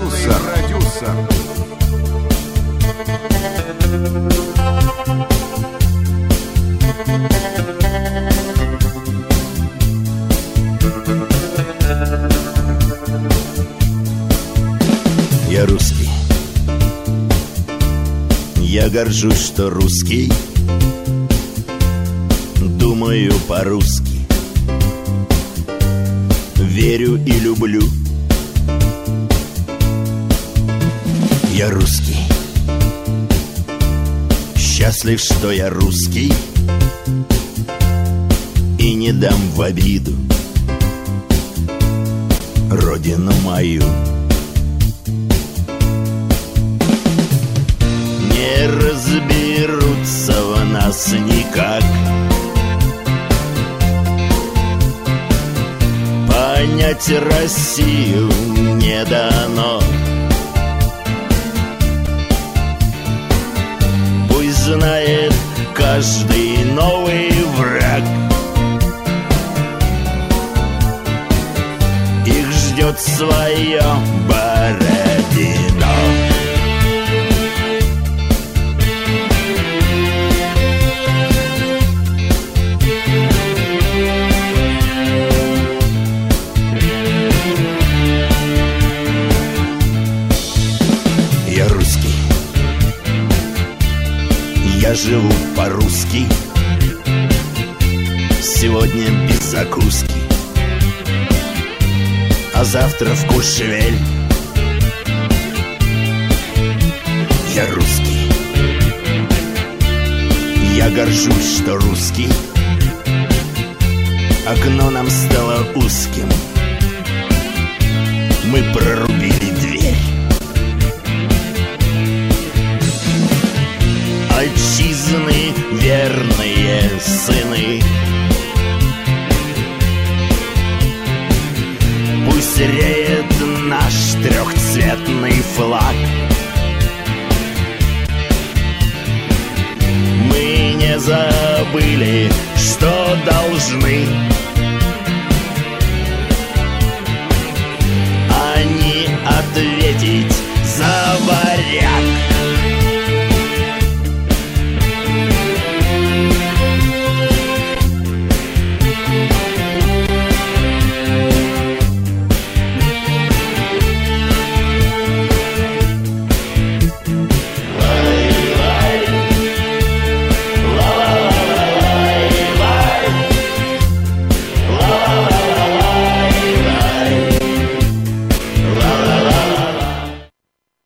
Я русский. Я горжусь, что русский. Думаю по-русски. Верю и люблю. Я русский. Счастлив, что я русский. И не дам в обиду родину мою. Не разберутся в нас никак. Понять Россию не дано. Пусть знает каждый новый враг. Их ждет свое Бородино. Я русский. Я живу по-русски. Сегодня без закуски, а завтра в Куршевель. Я русский. Я горжусь, что русский. Окно нам стало узким. Мы прорубили дверь. Отчизны верные сыны, пусть реет наш трехцветный флаг. Мы не забыли, что должны